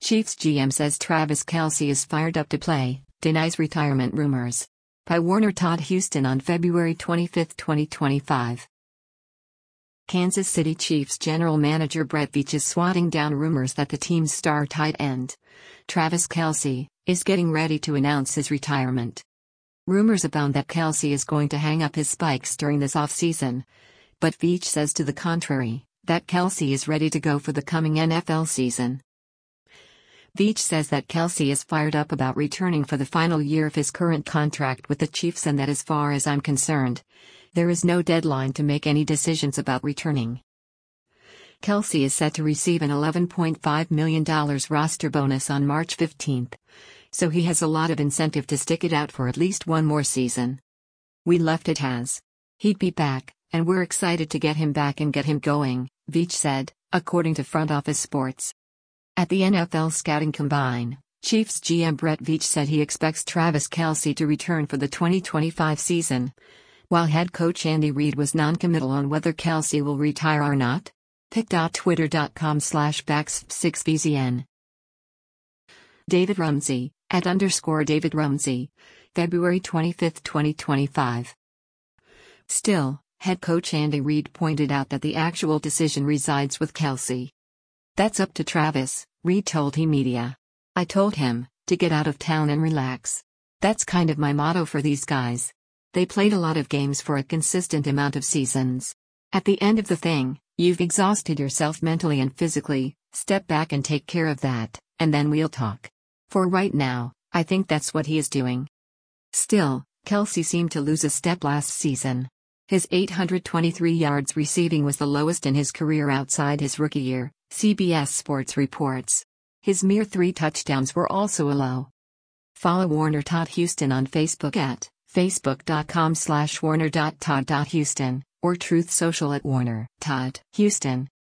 Chiefs GM says Travis Kelce is fired up to play, denies retirement rumors. By Warner Todd Houston on February 25, 2025. Kansas City Chiefs general manager Brett Veach is swatting down rumors that the team's star tight end, Travis Kelce, is getting ready to announce his retirement. Rumors abound that Kelce is going to hang up his spikes during this offseason, but Veach says to the contrary, that Kelce is ready to go for the coming NFL season. Veach says that Kelce is fired up about returning for the final year of his current contract with the Chiefs and that as far as I'm concerned, there is no deadline to make any decisions about returning. Kelce is set to receive an $11.5 million roster bonus on March 15, so he has a lot of incentive to stick it out for at least one more season. "We left it as he'd be back, and we're excited to get him back and get him going," Veach said, according to Front Office Sports. At the NFL Scouting Combine, Chiefs GM Brett Veach said he expects Travis Kelce to return for the 2025 season, while head coach Andy Reid was non-committal on whether Kelce will retire or not. pic.twitter.com/backs6bzn. David Rumsey, @_David Rumsey, February 25, 2025. Still, head coach Andy Reid pointed out that the actual decision resides with Kelce. "That's up to Travis," Reid told Media. "I told him to get out of town and relax. That's kind of my motto for these guys. They played a lot of games for a consistent amount of seasons. At the end of the thing, you've exhausted yourself mentally and physically, step back and take care of that, and then we'll talk." For right now, I think that's what he is doing. Still, Kelce seemed to lose a step last season. His 823 yards receiving was the lowest in his career outside his rookie year, CBS Sports reports. His mere 3 touchdowns were also a low. Follow Warner Todd Houston on Facebook at facebook.com/warner.todd.houston or Truth Social @Warner Todd Houston.